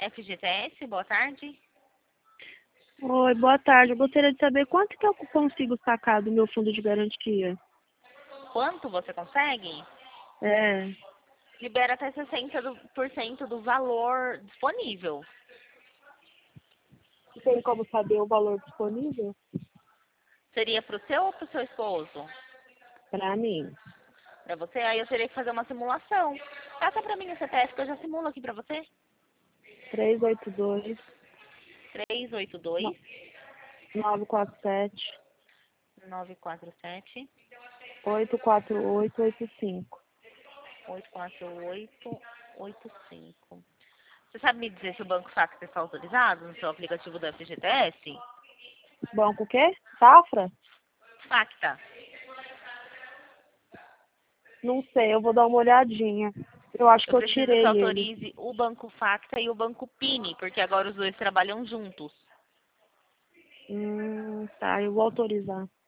FGTS, boa tarde. Oi, boa tarde. Eu gostaria de saber quanto que eu consigo sacar do meu fundo de garantia. Quanto você consegue? É, Libera até 60% do valor disponível. tem como saber o valor disponível? Seria para o seu ou para o seu esposo? Pra mim. Para você, aí eu teria que fazer uma simulação. Passa para mim o CPF que eu já simulo aqui para você. 382 382 947 947 84885. 84885. Você sabe me dizer se o Banco Sacra está autorizado no seu aplicativo do FGTS? Banco o quê? Safra? Facta. Não sei, eu vou dar uma olhadinha. Eu acho Eu que eu preciso que você tirei ele. autorize o Banco Facta e o Banco Pini, porque agora os dois trabalham juntos. Tá, eu vou autorizar.